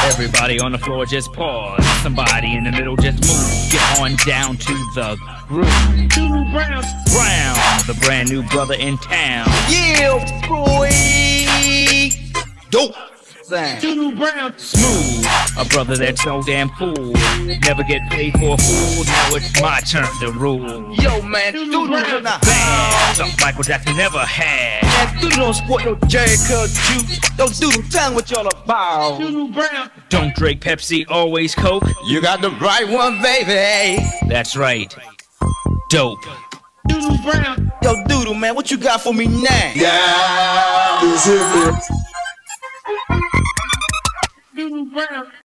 Everybody on the floor just pause. Somebody in the middle just move. Get on down to the groove. Doodoo Brown, the brand new brother in town. Yeah, boy. Dope. Doodoo Brown, smooth, a brother that's so damn cool. Never get paid for a fool. Now it's my turn to rule. Yo, man, Doodoo Brown not Bad, something Michael Jackson never had. man, Doodoo don't sport no Jerry Curl juice. Don't Doodoo, tell me what y'all about. Doodoo Brown, don't drink Pepsi, always Coke. You got the right one, baby. That's right, dope. Doodoo Brown, Yo, Doodoo, man, what you got for me now? Yeah, this is it. Doodoo Brown.